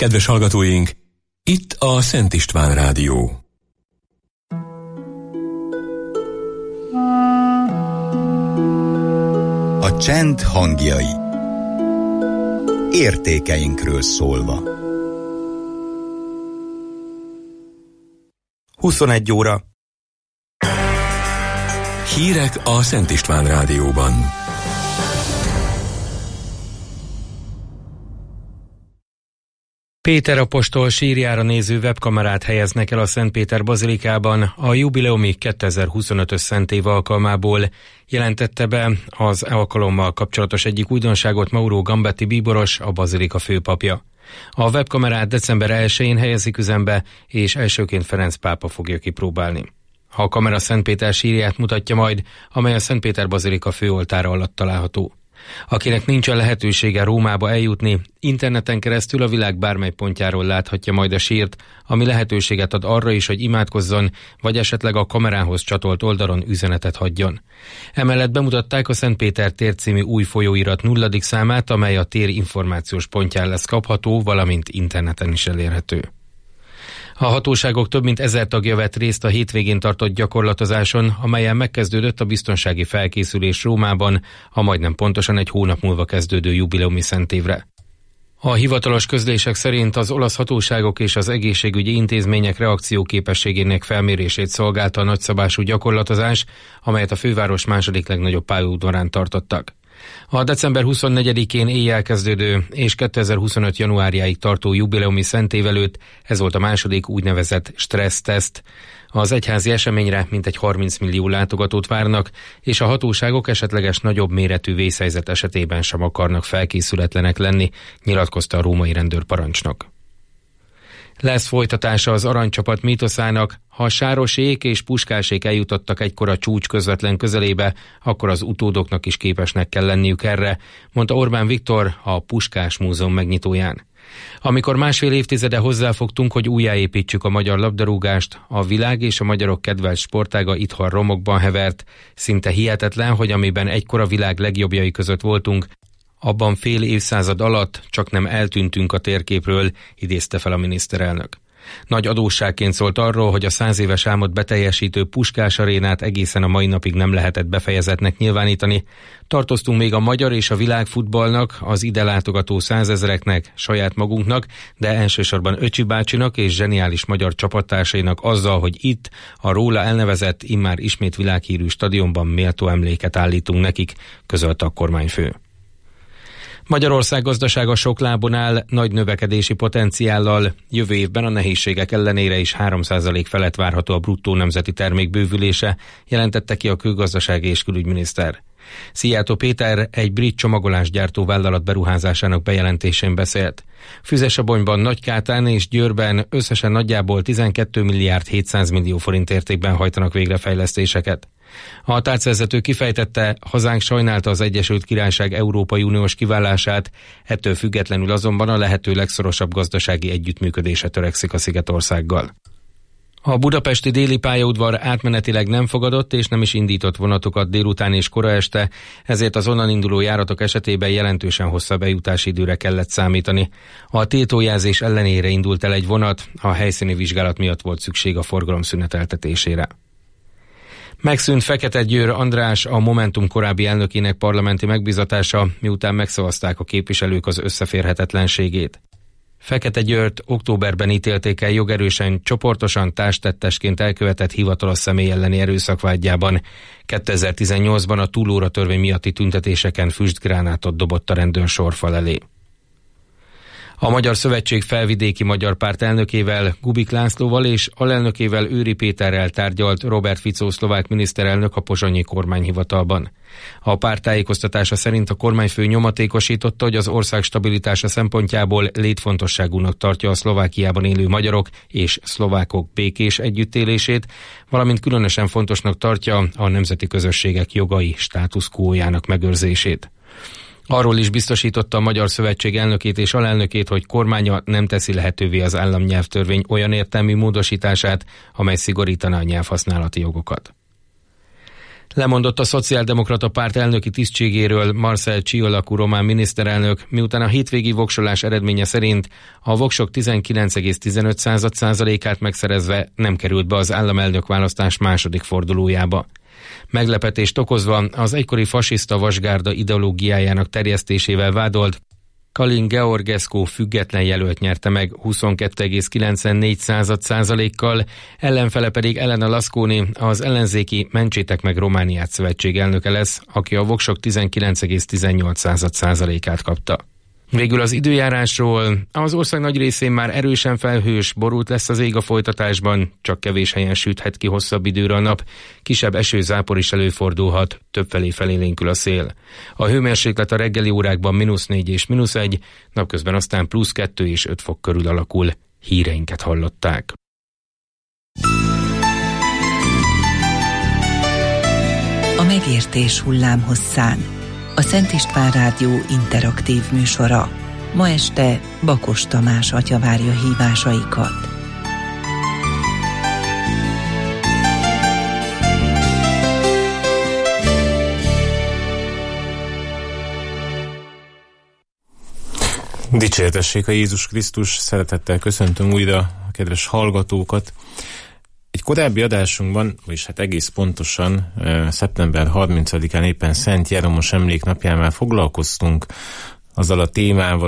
Kedves hallgatóink, itt a Szent István Rádió. A csend hangjai. Értékeinkről szólva. 21 óra. Hírek a Szent István Rádióban. Péter apostol sírjára néző webkamerát helyeznek el a Szentpéter bazilikában a jubileumi 2025-ös szentév alkalmából, jelentette be az alkalommal kapcsolatos egyik újdonságot Mauro Gambetti bíboros, a bazilika főpapja. A webkamerát december 1-én helyezik üzembe, és elsőként Ferenc pápa fogja kipróbálni. A kamera Szentpéter sírját mutatja majd, amely a Szentpéter bazilika főoltára alatt található. Akinek nincsen lehetősége Rómába eljutni, interneten keresztül a világ bármely pontjáról láthatja majd a sírt, ami lehetőséget ad arra is, hogy imádkozzon, vagy esetleg a kamerához csatolt oldalon üzenetet hagyjon. Emellett bemutatták a Szentpéter tér című új folyóirat 0. számát, amely a tér információs pontján lesz kapható, valamint interneten is elérhető. A hatóságok több mint 1000 tagja vett részt a hétvégén tartott gyakorlatozáson, amelyen megkezdődött a biztonsági felkészülés Rómában, a majdnem pontosan egy hónap múlva kezdődő jubileumi szentévre. A hivatalos közlések szerint az olasz hatóságok és az egészségügyi intézmények reakcióképességének felmérését szolgálta a nagyszabású gyakorlatozás, amelyet a főváros második legnagyobb pályaudvarán tartottak. A december 24-én éjjel kezdődő és 2025. januárjáig tartó jubileumi szentév előtt ez volt a második úgynevezett stresszteszt. Az egyházi eseményre mintegy 30 millió látogatót várnak, és a hatóságok esetleges nagyobb méretű vészhelyzet esetében sem akarnak felkészületlenek lenni, nyilatkozta a római rendőrparancsnok. Lesz folytatása az aranycsapat mítoszának, ha Sárosék és Puskásék eljutottak egykor a csúcs közvetlen közelébe, akkor az utódoknak is képesnek kell lenniük erre, mondta Orbán Viktor a Puskás Múzeum megnyitóján. Amikor másfél évtizede hozzáfogtunk, hogy újjáépítsük a magyar labdarúgást, a világ és a magyarok kedvelt sportága itthon romokban hevert, szinte hihetetlen, hogy amiben egykor a világ legjobbjai között voltunk, abban fél évszázad alatt csak nem eltűntünk a térképről, idézte fel a miniszterelnök. Nagy adósságként szólt arról, hogy a 100 éves álmot beteljesítő Puskás arénát egészen a mai napig nem lehetett befejezetnek nyilvánítani. Tartoztunk még a magyar és a világfutballnak, az ide látogató 100 000-eknek, saját magunknak, de elsősorban Öcsi bácsinak és zseniális magyar csapattársainak azzal, hogy itt, a róla elnevezett, immár ismét világhírű stadionban méltó emléket állítunk nekik, közölte a kormányfő. Magyarország gazdasága sok lábon áll, nagy növekedési potenciállal, jövő évben a nehézségek ellenére is 3% felett várható a bruttó nemzeti termék bővülése, jelentette ki a külgazdasági és külügyminiszter. Szijjártó Péter egy brit csomagolásgyártó vállalat beruházásának bejelentésén beszélt. Füzesabonyban, Nagykátán és Győrben összesen nagyjából 12 milliárd 700 millió forint értékben hajtanak végre fejlesztéseket. A tárcavezető kifejtette, hazánk sajnálta az Egyesült Királyság Európai Uniós kiválását, ettől függetlenül azonban a lehető legszorosabb gazdasági együttműködésre törekszik a Szigetországgal. A budapesti déli pályaudvar átmenetileg nem fogadott és nem is indított vonatokat délután és kora este, ezért az onnan induló járatok esetében jelentősen hosszabb eljutási időre kellett számítani. A tiltójelzés ellenére indult el egy vonat, a helyszíni vizsgálat miatt volt szükség a forgalom szüneteltetésére. Megszűnt Fekete Győr András, a Momentum korábbi elnökének parlamenti megbízatása, miután megszavazták a képviselők az összeférhetetlenségét. Fekete Győrt októberben ítélték el jogerősen, csoportosan társtettesként elkövetett hivatalos személy elleni erőszakvádjában. 2018-ban a túlóra törvény miatti tüntetéseken füstgránátot dobott a rendőr sorfal elé. A Magyar Szövetség felvidéki magyar párt elnökével, Kubik Lászlóval és alelnökével, Őri Péterrel tárgyalt Robert Fico szlovák miniszterelnök a pozsonyi kormányhivatalban. A párt tájékoztatása szerint a kormányfő nyomatékosította, hogy az ország stabilitása szempontjából létfontosságúnak tartja a Szlovákiában élő magyarok és szlovákok békés együttélését, valamint különösen fontosnak tartja a nemzeti közösségek jogai status quójának megőrzését. Arról is biztosította a Magyar Szövetség elnökét és alelnökét, hogy kormánya nem teszi lehetővé az államnyelvtörvény olyan értelmű módosítását, amely szigorítaná a nyelvhasználati jogokat. Lemondott a Szociáldemokrata Párt elnöki tisztségéről Marcel Ciolacu román miniszterelnök, miután a hétvégi voksolás eredménye szerint a voksok 19,15%-át megszerezve nem került be az államelnök választás második fordulójába. Meglepetést okozva az egykori fasiszta vasgárda ideológiájának terjesztésével vádolt Călin Georgescu független jelölt nyerte meg 22,94%-kal, ellenfele pedig Elena Lasconi, az ellenzéki Mentsétek meg Romániát szövetség elnöke lesz, aki a voksok 19,18%-át kapta. Végül az időjárásról: az ország nagy részén már erősen felhős, borult lesz az ég a folytatásban, csak kevés helyen süthet ki hosszabb időre a nap, kisebb esőzápor is előfordulhat, többfelé felélénkül a szél. A hőmérséklet a reggeli órákban -4 és -1, napközben aztán +2 és 5 fok körül alakul. Híreinket hallották. A megértés hullámhosszán. A Szent István Rádió interaktív műsora. Ma este Bakos Tamás atya várja hívásaikat. Dicsértessék a Jézus Krisztus, szeretettel köszöntöm újra a kedves hallgatókat. Egy korábbi adásunkban, vagyis hát egész pontosan szeptember 30-án éppen Szent Jeromos emléknapján már foglalkoztunk azzal a témával,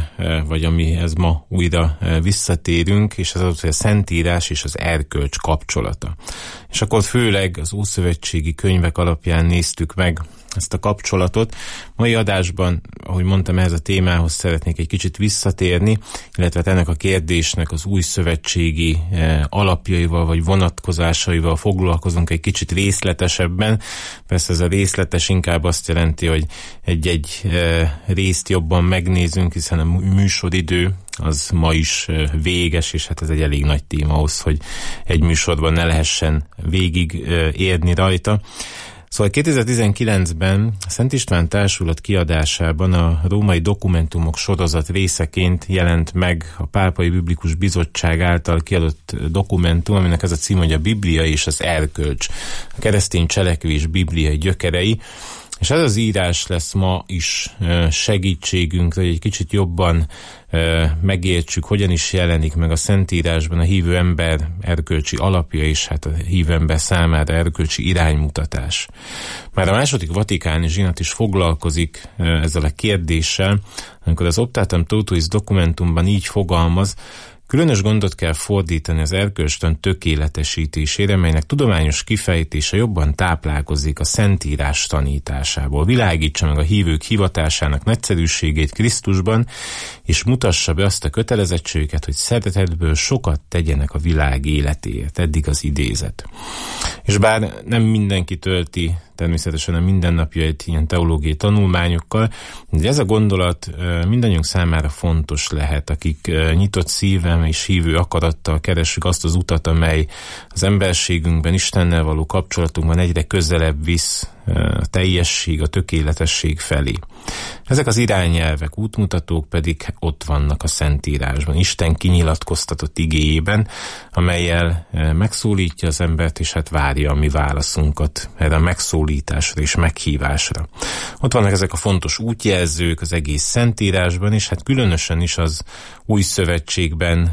amihez ma újra visszatérünk, és ez az, hogy a Szentírás és az erkölcs kapcsolata. És akkor főleg az ószövetségi könyvek alapján néztük meg ezt a kapcsolatot. Mai adásban, ahogy mondtam, ehhez a témához szeretnék egy kicsit visszatérni, illetve ennek a kérdésnek az új szövetségi alapjaival vagy vonatkozásaival foglalkozunk egy kicsit részletesebben. Persze ez a részletes inkább azt jelenti, hogy egy-egy részt jobban megnézünk, hiszen a műsoridő az ma is véges, és hát ez egy elég nagy téma ahhoz, hogy egy műsorban ne lehessen végig érni rajta. Szóval 2019-ben a Szent István Társulat kiadásában a Római Dokumentumok sorozat részeként jelent meg a Pápai Biblikus Bizottság által kiadott dokumentum, aminek ez a cím, hogy a Biblia és az erkölcs, a keresztény cselekvés bibliai gyökerei. És ez az írás lesz ma is segítségünkre, hogy egy kicsit jobban megértsük, hogyan is jelenik meg a Szentírásban a hívő ember erkölcsi alapja, és hát a hívő ember számára erkölcsi iránymutatás. Már a második vatikáni zsinat is foglalkozik ezzel a kérdéssel, amikor az Optatum Totuis dokumentumban így fogalmaz: különös gondot kell fordítani az erkölcstan tökéletesítésére, melynek tudományos kifejtése jobban táplálkozik a Szentírás tanításából. Világítsa meg a hívők hivatásának nagyszerűségét Krisztusban, és mutassa be azt a kötelezettséget, hogy szeretetből sokat tegyenek a világ életéért. Eddig az idézet. És bár nem mindenki tölti természetesen a mindennapjait ilyen teológiai tanulmányokkal, de ez a gondolat mindannyiunk számára fontos lehet, akik nyitott szívem és hívő akarattal keressük azt az utat, amely az emberségünkben, Istennel való kapcsolatunkban egyre közelebb visz a teljesség, a tökéletesség felé. Ezek az irányelvek, útmutatók pedig ott vannak a Szentírásban, Isten kinyilatkoztatott igéjében, amellyel megszólítja az embert, és hát várja a mi válaszunkat erre a megszólításra és meghívásra. Ott vannak ezek a fontos útjelzők az egész Szentírásban, és hát különösen is az Új Szövetségben,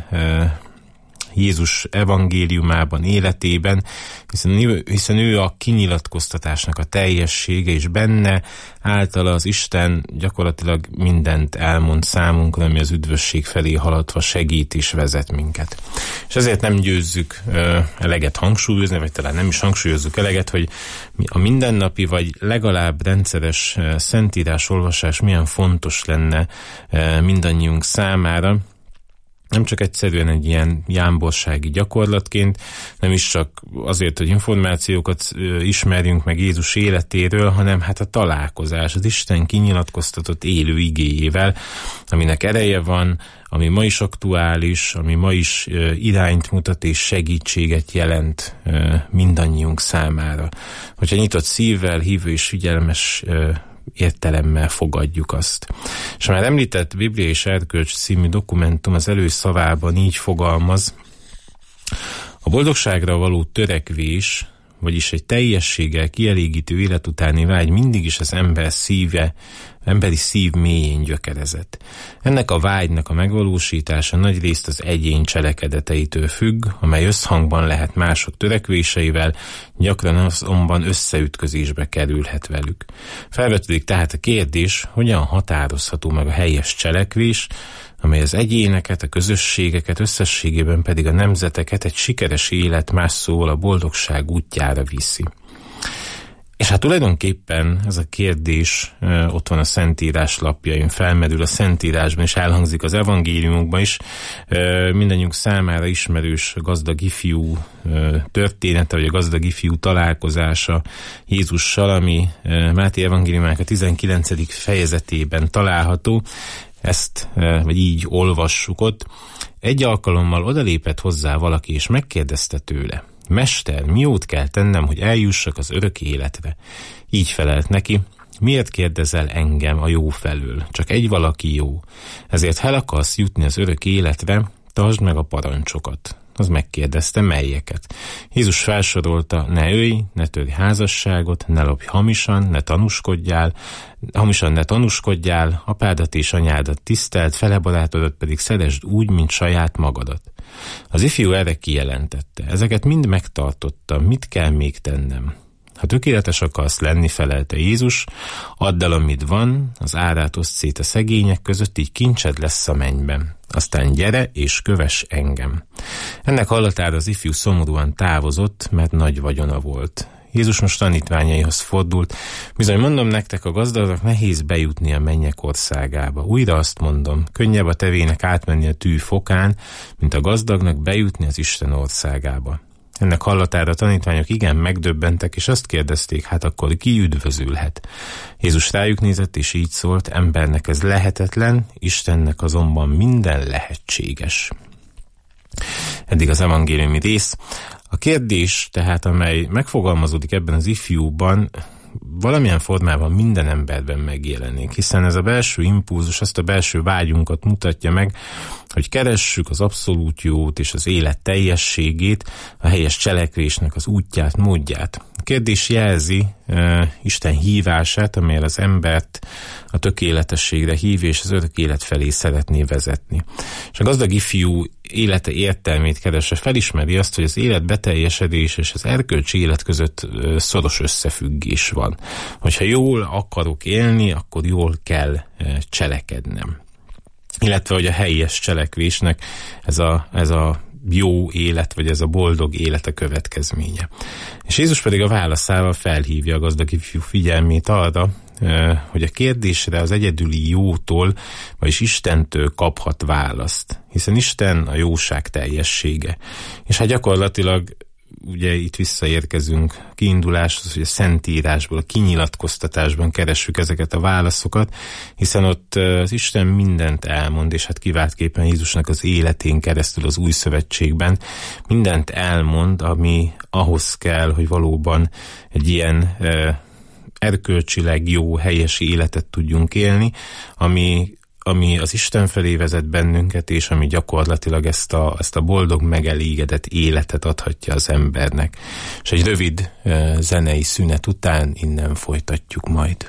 Jézus evangéliumában, életében, hiszen ő a kinyilatkoztatásnak a teljessége, és benne általa az Isten gyakorlatilag mindent elmond számunkra, ami az üdvösség felé haladva segít és vezet minket. És ezért nem győzzük eleget hangsúlyozni, vagy talán nem is hangsúlyozzuk eleget, hogy a mindennapi, vagy legalább rendszeres szentírás olvasás milyen fontos lenne mindannyiunk számára, nem csak egyszerűen egy ilyen jámborsági gyakorlatként, nem is csak azért, hogy információkat ismerjünk meg Jézus életéről, hanem hát a találkozás az Isten kinyilatkoztatott élő igéjével, aminek ereje van, ami ma is aktuális, ami ma is irányt mutat és segítséget jelent mindannyiunk számára. Hogyha nyitott szívvel, hívő és figyelmes értelemmel fogadjuk azt. És már említett Biblia és Erkölcs című dokumentum az előszavában így fogalmaz: a boldogságra való törekvés, vagyis egy teljességgel kielégítő élet utáni vágy mindig is az emberi szív mélyén gyökerezett. Ennek a vágynak a megvalósítása nagyrészt az egyén cselekedeteitől függ, amely összhangban lehet mások törekvéseivel, gyakran azonban összeütközésbe kerülhet velük. Felvetődik tehát a kérdés, hogyan határozható meg a helyes cselekvés, amely az egyéneket, a közösségeket, összességében pedig a nemzeteket egy sikeres élet, más szóval a boldogság útjára viszi. És hát tulajdonképpen ez a kérdés ott van a Szentírás lapjain, felmerül a Szentírásban, és elhangzik az evangéliumokban is. Mindannyiunk számára ismerős gazdag ifjú története, vagy a gazdag ifjú találkozása Jézussal, ami Máté evangéliumának a 19. fejezetében található. Ezt, vagy így olvassuk ott. Egy alkalommal odalépett hozzá valaki, és megkérdezte tőle: Mester, mi jót kell tennem, hogy eljussak az örök életre? Így felelt neki: miért kérdezel engem a jó felől? Csak egy valaki jó. Ezért ha el akarsz jutni az örök életre, tartsd meg a parancsokat. Az megkérdezte, melyeket. Jézus felsorolta: ne ölj, ne törj házasságot, ne lopj hamisan, ne tanúskodjál, apádat és anyádat tiszteld, felebarátodat pedig szeresd úgy, mint saját magadat. Az ifjú erre kijelentette: ezeket mind megtartottam, mit kell még tennem? Ha tökéletes akarsz lenni, felelte Jézus, add el, amit van, az árát oszd szét a szegények között, így kincsed lesz a mennyben. Aztán gyere és kövess engem. Ennek hallatára az ifjú szomorúan távozott, mert nagy vagyona volt. Jézus most tanítványaihoz fordult: bizony mondom nektek, a gazdagnak nehéz bejutni a mennyek országába. Újra azt mondom, könnyebb a tevének átmenni a tű fokán, mint a gazdagnak bejutni az Isten országába. Ennek hallatára a tanítványok igen megdöbbentek, és azt kérdezték: hát akkor ki üdvözülhet? Jézus rájuk nézett, és így szólt: embernek ez lehetetlen, Istennek azonban minden lehetséges. Eddig az evangéliumi rész. A kérdés tehát, amely megfogalmazódik ebben az ifjúban, valamilyen formában minden emberben megjelenik, hiszen ez a belső impulzus, azt a belső vágyunkat mutatja meg, hogy keressük az abszolút jót és az élet teljességét, a helyes cselekvésnek az útját, módját. A kérdés jelzi Isten hívását, amelyel az embert a tökéletességre hív, és az örök élet felé szeretné vezetni. És a gazdag ifjú élete értelmét keresve felismeri azt, hogy az élet beteljesedés és az erkölcsi élet között szoros összefüggés van. Hogyha jól akarok élni, akkor jól kell cselekednem. Illetve, hogy a helyes cselekvésnek ez a jó élet, vagy ez a boldog élet a következménye. És Jézus pedig a válaszával felhívja a gazdag ifjú figyelmét arra, hogy a kérdésre az egyedüli jótól, vagyis Istentől kaphat választ. Hiszen Isten a jóság teljessége. És hát gyakorlatilag ugye itt visszaérkezünk kiinduláshoz, hogy a Szentírásból, a kinyilatkoztatásban keressük ezeket a válaszokat, hiszen ott az Isten mindent elmond, és hát kiváltképpen Jézusnak az életén keresztül az Új Szövetségben mindent elmond, ami ahhoz kell, hogy valóban egy ilyen erkölcsileg jó, helyes életet tudjunk élni, ami az Isten felé vezet bennünket, és ami gyakorlatilag ezt a boldog, megelégedett életet adhatja az embernek. És egy rövid zenei szünet után innen folytatjuk majd.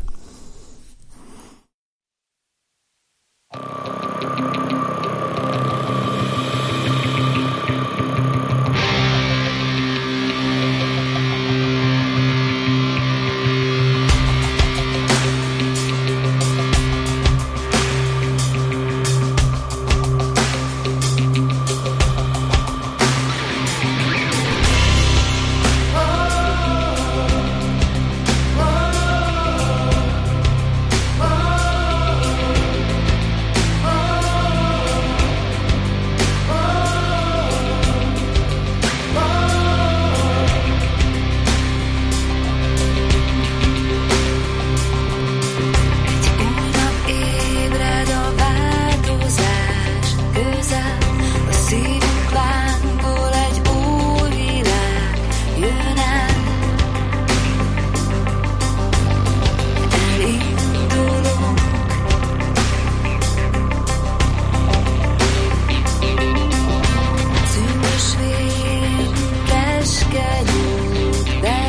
That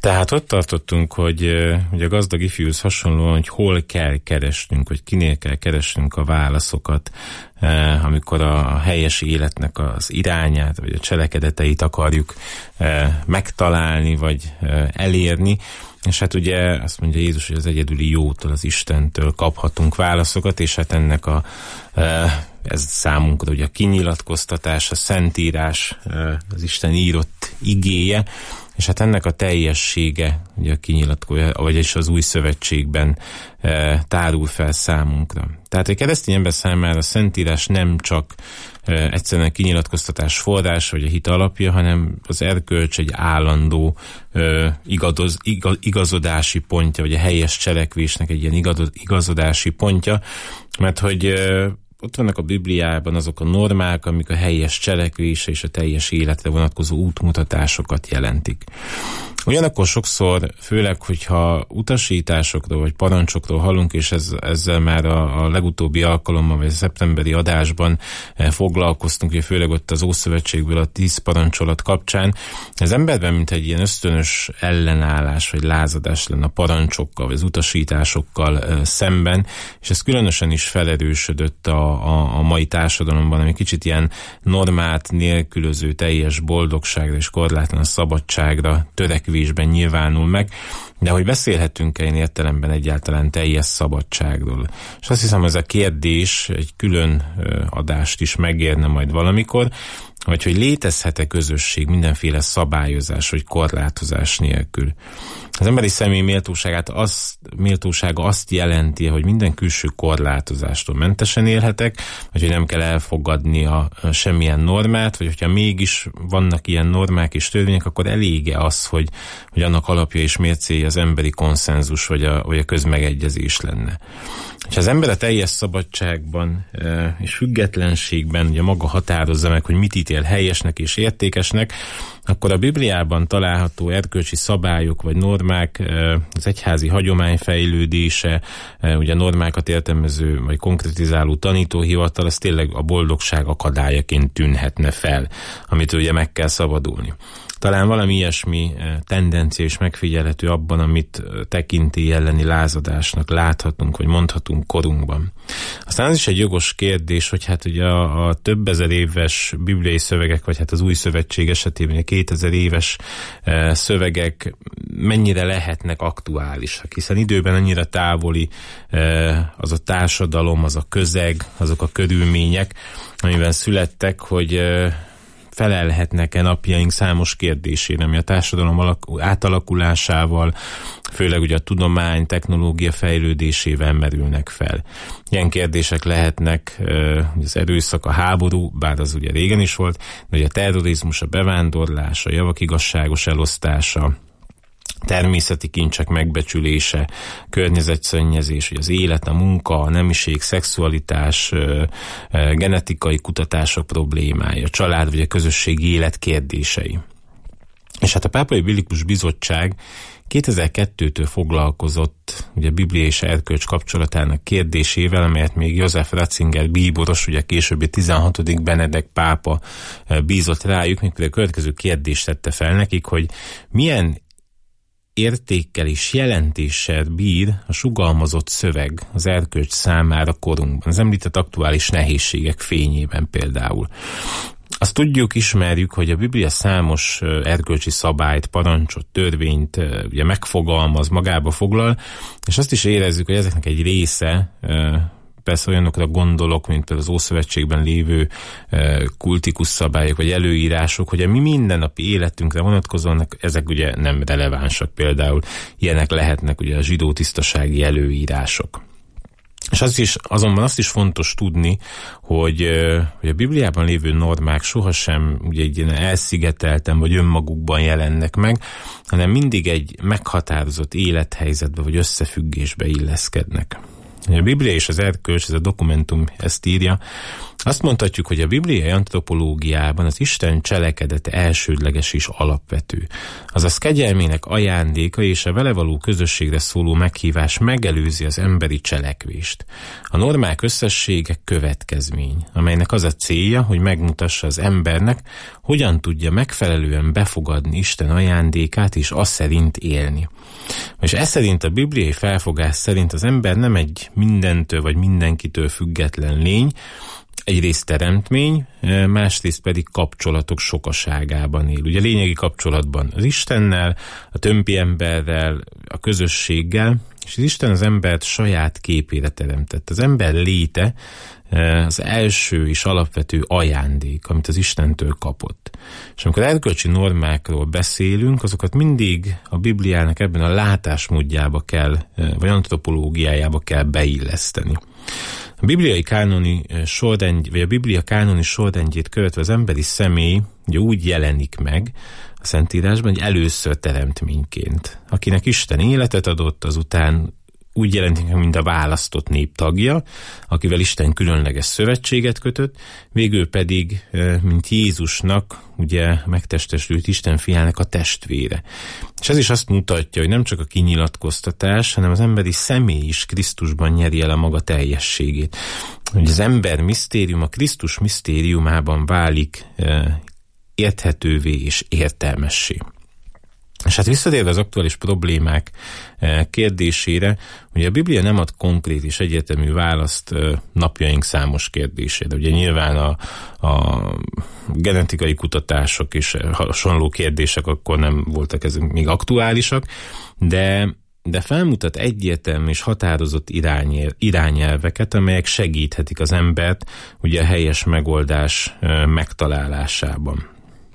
Tehát ott tartottunk, hogy a gazdag ifjúhoz hasonlóan, hogy hol kell keresnünk, hogy kinél kell keresnünk a válaszokat, amikor a helyes életnek az irányát, vagy a cselekedeteit akarjuk megtalálni, vagy elérni. És hát ugye azt mondja Jézus, hogy az egyedüli jótól, az Istentől kaphatunk válaszokat, és hát ennek ez számunkra ugye a kinyilatkoztatás, a Szentírás, az Isten írott igéje, és hát ennek a teljessége, ugye a kinyilatkozás, vagyis az új szövetségben tárul fel számunkra. Tehát egy keresztény ember számára a Szentírás nem csak egyszerűen kinyilatkoztatás forrás, vagy a hit alapja, hanem az erkölcs egy állandó igazodási pontja, vagy a helyes cselekvésnek egy ilyen igazodási pontja, mert hogy ott vannak a Bibliában azok a normák, amik a helyes cselekvése és a teljes életre vonatkozó útmutatásokat jelentik. Ugyanakkor sokszor, főleg, hogyha utasításokról vagy parancsokról hallunk, és ezzel már a legutóbbi alkalommal, vagy a szeptemberi adásban foglalkoztunk, hogy főleg ott az Ószövetségből a 10 parancsolat kapcsán, az emberben mint egy ilyen ösztönös ellenállás, vagy lázadás lenne a parancsokkal, vagy az utasításokkal szemben, és ez különösen is felerősödött a mai társadalomban, ami kicsit ilyen normát nélkülöző teljes boldogságra és korlátlan szabadságra törekvésben nyilvánul meg, de hogy beszélhetünk-e én értelemben egyáltalán teljes szabadságról. És azt hiszem, ez a kérdés egy külön adást is megérne majd valamikor, vagy hogy létezhet-e közösség mindenféle szabályozás vagy korlátozás nélkül. Az emberi személy méltósága azt jelenti, hogy minden külső korlátozástól mentesen élhetek, vagy hogy nem kell elfogadni semmilyen normát, vagy hogyha mégis vannak ilyen normák és törvények, akkor elége az, hogy annak alapja és mércéje az emberi konszenzus, vagy a közmegegyezés lenne. Ha az ember a teljes szabadságban és függetlenségben ugye maga határozza meg, hogy mit ítél helyesnek és értékesnek, akkor a Bibliában található erkölcsi szabályok vagy normák, az egyházi hagyomány fejlődése, ugye normákat értelmező vagy konkretizáló tanítóhivatal, az tényleg a boldogság akadályaként tűnhetne fel, amit ugye meg kell szabadulni. Talán valami ilyesmi tendencia is megfigyelhető abban, amit tekintély elleni lázadásnak láthatunk, vagy mondhatunk korunkban. Aztán az is egy jogos kérdés, hogy hát ugye a több ezer éves bibliai szövegek, vagy hát az új szövetség esetében a 2000 éves szövegek mennyire lehetnek aktuálisak, hiszen időben annyira távoli az a társadalom, az a közeg, azok a körülmények, amiben születtek, hogy felelhetnek-e napjaink számos kérdésére, ami a társadalom átalakulásával, főleg ugye a tudomány, technológia fejlődésével merülnek fel. Ilyen kérdések lehetnek az erőszak, a háború, bár az ugye régen is volt, de ugye a terrorizmus, a bevándorlás, a javak igazságos elosztása, természeti kincsek megbecsülése, környezetszennyezés, az élet, a munka, a nemiség, szexualitás, genetikai kutatások problémája, a család vagy a közösségi élet kérdései. És hát a Pápai Biblikus Bizottság 2002-től foglalkozott ugye a Biblia és erkölcs kapcsolatának kérdésével, amelyet még József Ratzinger bíboros, ugye későbbi 16. Benedek pápa bízott rájuk, mikor a következő kérdést tette fel nekik, hogy milyen értékkel és jelentéssel bír a sugalmazott szöveg az erkölcs számára korunkban. Az említett aktuális nehézségek fényében például. Azt tudjuk, ismerjük, hogy a Biblia számos erkölcsi szabályt, parancsot, törvényt ugye megfogalmaz, magába foglal, és azt is érezzük, hogy ezeknek egy része, persze olyanokra gondolok, mint például az Ószövetségben lévő kultikus szabályok vagy előírások, hogy a mi mindennapi életünkre vonatkozóan ezek ugye nem relevánsak, például ilyenek lehetnek ugye a zsidó tisztasági előírások. És azonban azt is fontos tudni, hogy a Bibliában lévő normák sohasem ugye egy ilyen elszigetelten vagy önmagukban jelennek meg, hanem mindig egy meghatározott élethelyzetbe vagy összefüggésbe illeszkednek. A Biblia és az erkölcs, ez a dokumentum ezt írja. Azt mondhatjuk, hogy a bibliai antropológiában az Isten cselekedete elsődleges és alapvető. Azaz kegyelmének ajándéka és a vele való közösségre szóló meghívás megelőzi az emberi cselekvést. A normák összessége következmény, amelynek az a célja, hogy megmutassa az embernek, hogyan tudja megfelelően befogadni Isten ajándékát és azt szerint élni. És ez szerint, a bibliai felfogás szerint az ember nem egy mindentől vagy mindenkitől független lény, egyrészt teremtmény, másrészt pedig kapcsolatok sokaságában él. Ugye lényegi kapcsolatban az Istennel, a többi emberrel, a közösséggel, és az Isten az embert saját képére teremtett. Az ember léte az első és alapvető ajándék, amit az Istentől kapott. És amikor erkölcsi normákról beszélünk, azokat mindig a Bibliának ebben a látásmódjába kell, vagy antropológiájába kell beilleszteni. A bibliai kánoni sorrend, vagy a Biblia kánoni sorrendjét követve az emberi személy ugye úgy jelenik meg a Szentírásban, hogy először teremtményként. Akinek Isten életet adott, azután úgy jelenik meg, mint a választott nép tagja, akivel Isten különleges szövetséget kötött, végül pedig, mint Jézusnak, ugye megtestesült Isten fiának a testvére. És ez is azt mutatja, hogy nem csak a kinyilatkoztatás, hanem az emberi személy is Krisztusban nyeri el a maga teljességét. Hogy az ember misztériuma Krisztus misztériumában válik érthetővé és értelmessé. És hát visszatérve az aktuális problémák kérdésére, ugye a Biblia nem ad konkrét és egyértelmű választ napjaink számos kérdésére. Ugye nyilván a genetikai kutatások és hasonló kérdések akkor nem voltak ezek még aktuálisak, de felmutat egyértelmű és határozott irányelveket, amelyek segíthetik az embert ugye a helyes megoldás megtalálásában.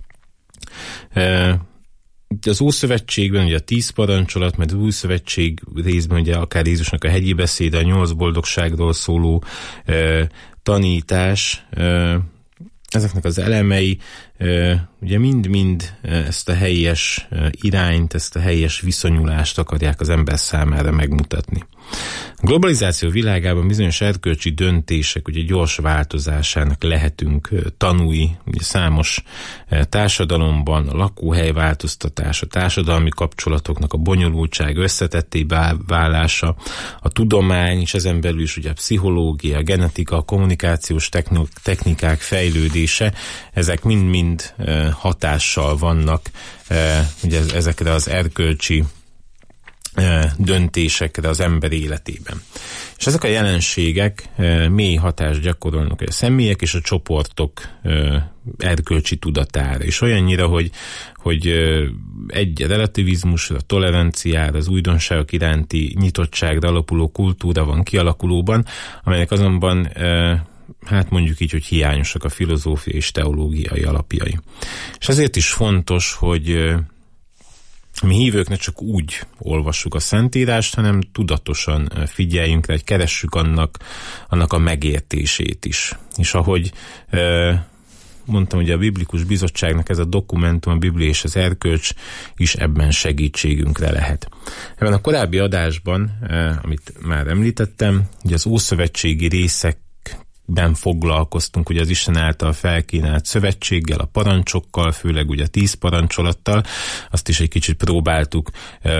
Az Ószövetségben ugye a 10 parancsolat, mert az Új Szövetség részben ugye akár Jézusnak a hegyi beszéde, a 8 boldogságról szóló tanítás, ezeknek az elemei ugye mind-mind ezt a helyes irányt, ezt a helyes viszonyulást akarják az ember számára megmutatni. A globalizáció világában bizonyos erkölcsi döntések ugye gyors változásának lehetünk tanúi, ugye számos társadalomban a lakóhely változtatása, a társadalmi kapcsolatoknak a bonyolultság, összetetté válása, a tudomány, és ezen belül is ugye a pszichológia, a genetika, a kommunikációs technikák fejlődése, ezek mind-mind hatással vannak ugye ezekre az erkölcsi döntésekre az ember életében. És ezek a jelenségek mély hatást gyakorolnak a személyek és a csoportok erkölcsi tudatára, és olyannyira, hogy egy relativizmusra, a toleranciára, az újdonságok iránti nyitottságra alapuló kultúra van kialakulóban, amelynek azonban hát mondjuk így, hogy hiányosak a filozófia és teológiai alapjai. És ezért is fontos, hogy mi hívők ne csak úgy olvassuk a Szentírást, hanem tudatosan figyeljünk rá, hogy keressük annak a megértését is. És ahogy mondtam, hogy a Biblikus Bizottságnak ez a dokumentum, a Biblia és az erkölcs is ebben segítségünkre lehet. Ebben a korábbi adásban, amit már említettem, ugye az ószövetségi részekben foglalkoztunk ugye az Isten által felkínált szövetséggel, a parancsokkal, főleg ugye a 10 parancsolattal, azt is egy kicsit próbáltuk,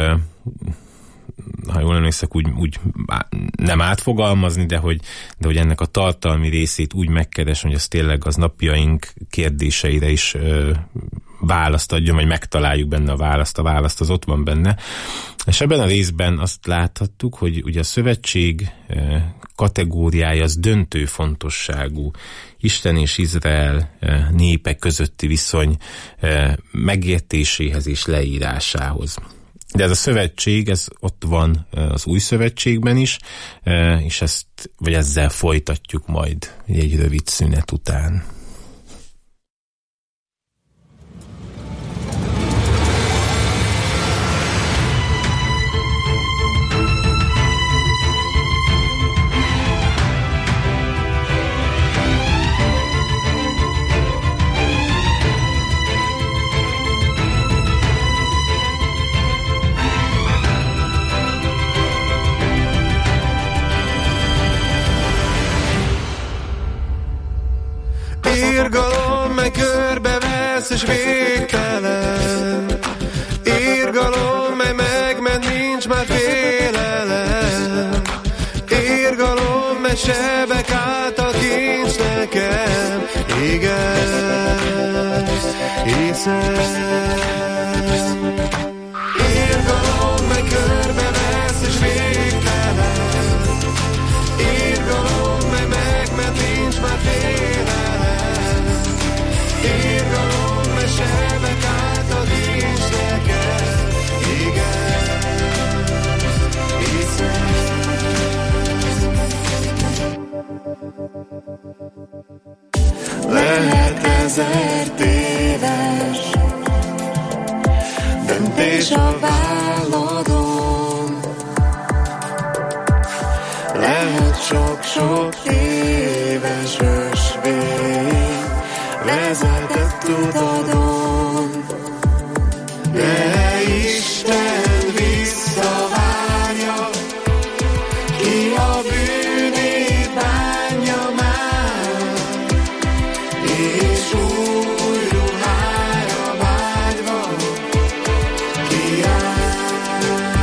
ha jól emlékszek, úgy nem átfogalmazni, de hogy ennek a tartalmi részét úgy megkeresni, hogy az tényleg az napjaink kérdéseire is választ adjon, vagy megtaláljuk benne a választ az ott van benne. És ebben a részben azt láthattuk, hogy ugye a szövetség kategóriája az döntő fontosságú Isten és Izrael népe közötti viszony megértéséhez és leírásához. De ez a szövetség, ez ott van az Új Szövetségben is, és ezzel folytatjuk majd egy rövid szünet után. és végtelen. Irgalom, mely megment, nincs már félelem. Irgalom, mely sebek által kincs nekem. Igen, hiszem. Irgalom, mely körbevesz és végtelen. Irgalom, mely megment, nincs már félelem. Irgalom, mely sebek által kincs nekem. Igen, hiszem. Lehet 1000 téves döntés a válladon, lehet sok-sok éves ösvény vezetett utadon, de Isten visszavárja, ki a bűnét bánja már, és új ruhára vágyva kiáll.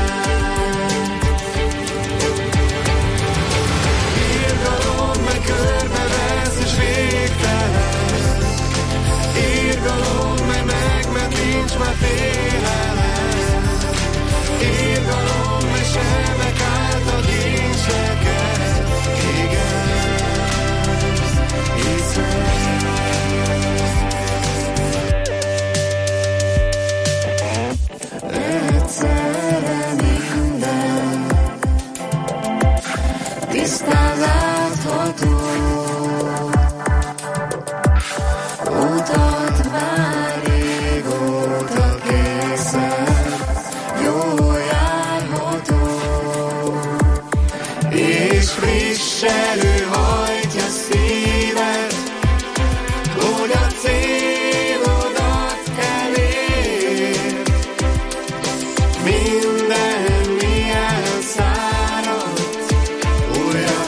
Irgalom, mely körbevesz és végtelen. Irgalom, mely megment, nincs már félelem. Irgalom, mely sebek által kincs nekem. Igen, hiszem. Egyszerre minden tisztán látható, utat már régóta készen, jól járható, és friss előhajtja szívet, hogy a célodat elér. Minden milyen száradt, újra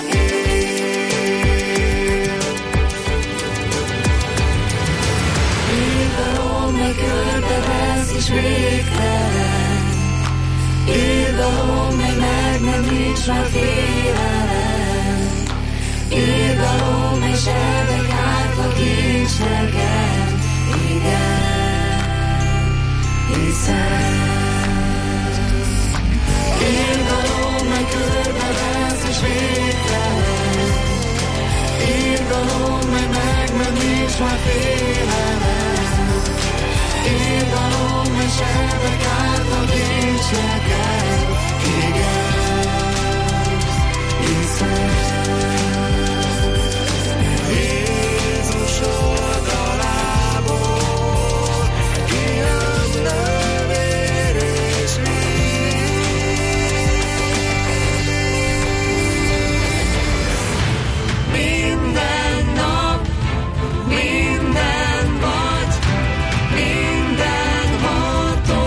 él. Irgalom, mely körbevesz és végtelen. Irgalom, mely megment, nincs már félelem. Irgalom, mely sebek által kincs nekem. Igen, hiszem. Irgalom, mely körbevesz és végtelen. Irgalom, mely megment, nincs már félelem. Irgalom, mely sebek által kincs nekem. Igen, hiszem. Jézus oldalából kijön lövér és víz. Minden nap, minden vagy, mindenható.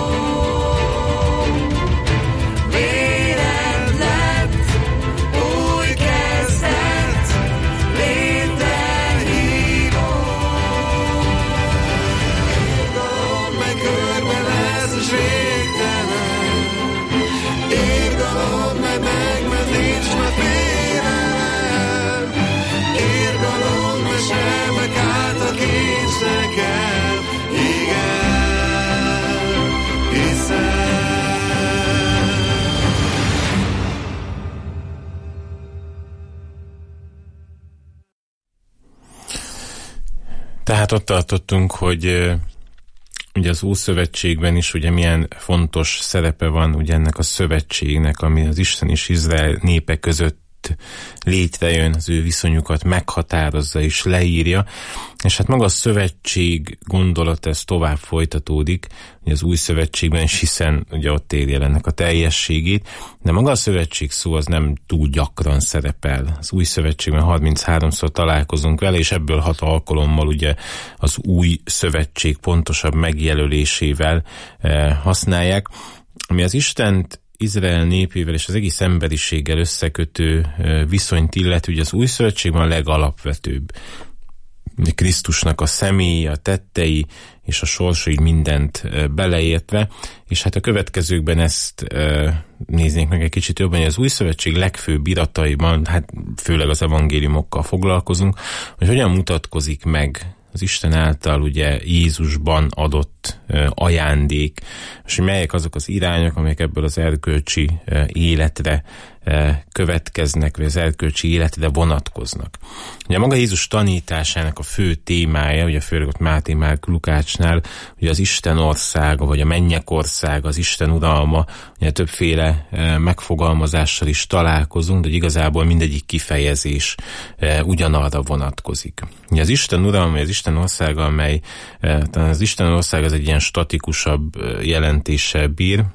Véred lett, új kezdet, létre hívó. Irgalom, mely körbevesz és végtelen. Irgalom, mely megment, nincs már félelem. Irgalom, mely sebek által kincs nekem. Igen, hiszem. Tehát ott tartottunk, hogy ugye az Ószövetségben is ugye milyen fontos szerepe van ugye ennek a szövetségnek, ami az Isten és Izrael népe között létrejön, az ő viszonyukat meghatározza és leírja, és hát maga a szövetség gondolat, ez tovább folytatódik, ugye az Új Szövetségben is, hiszen ugye ott éri el ennek a teljességét, de maga a szövetség szó az nem túl gyakran szerepel. Az Új Szövetségben 33-szor találkozunk vele, és ebből 6 alkalommal ugye az Új Szövetség pontosabb megjelölésével használják, ami az Istent Izrael népével és az egész emberiséggel összekötő viszonyt illet, ugye az Új Szövetségben a legalapvetőbb. Krisztusnak a személye, a tettei és a sorsa így mindent beleértve, és hát a következőkben ezt néznénk meg egy kicsit jobban, hogy az Új Szövetség legfőbb irataiban, hát főleg az evangéliumokkal foglalkozunk, hogy hogyan mutatkozik meg az Isten által ugye Jézusban adott ajándék, és hogy melyek azok az irányok, amelyek ebből az erkölcsi életre következnek, vagy az erkölcsi életre vonatkoznak. Ugye maga Jézus tanításának a fő témája, ugye főleg ott Máté, Márk, Lukácsnál, ugye az Isten országa, vagy a mennyek országa, az Isten uralma, ugye többféle megfogalmazással is találkozunk, de igazából mindegyik kifejezés ugyanarra vonatkozik. Ugye az Isten uralma, az Isten országa, amely az Isten ország az egy ilyen statikusabb jelentéssel bír,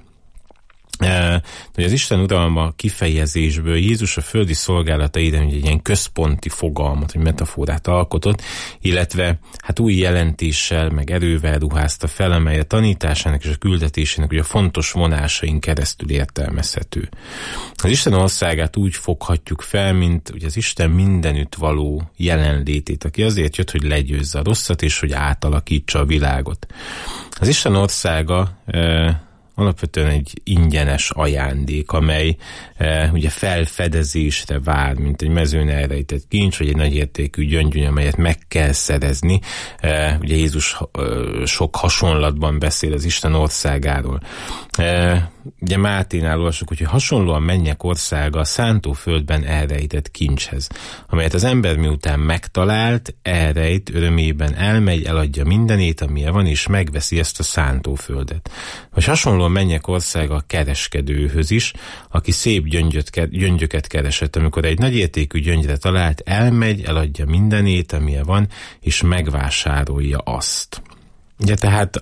hogy az Isten uralma kifejezésből Jézus a földi szolgálata ide egy ilyen központi fogalmat, vagy metaforát alkotott, illetve hát új jelentéssel, meg erővel ruházta fel, amely a tanításának és a küldetésének ugye a fontos vonásain keresztül értelmezhető. Az Isten országát úgy foghatjuk fel, mint ugye az Isten mindenütt való jelenlétét, aki azért jött, hogy legyőzze a rosszat, és hogy átalakítsa a világot. Az Isten országa alapvetően egy ingyenes ajándék, amely ugye felfedezésre vár, mint egy mezőn elrejtett kincs, vagy egy nagyértékű gyöngyöny, amelyet meg kell szerezni. Ugye Jézus sok hasonlatban beszél az Isten országáról. Ugye Máténál olvassuk, hogy hasonlóan mennyek országa a szántóföldben elrejtett kincshez, amelyet az ember miután megtalált, elrejt, örömében elmegy, eladja mindenét, amilyen van, és megveszi ezt a szántóföldet. Vagy hasonlóan mennyek országa a kereskedőhöz is, aki szép gyöngyöket keresett, amikor egy nagyértékű gyöngyre talált, elmegy, eladja mindenét, amilyen van, és megvásárolja azt. Ugye tehát,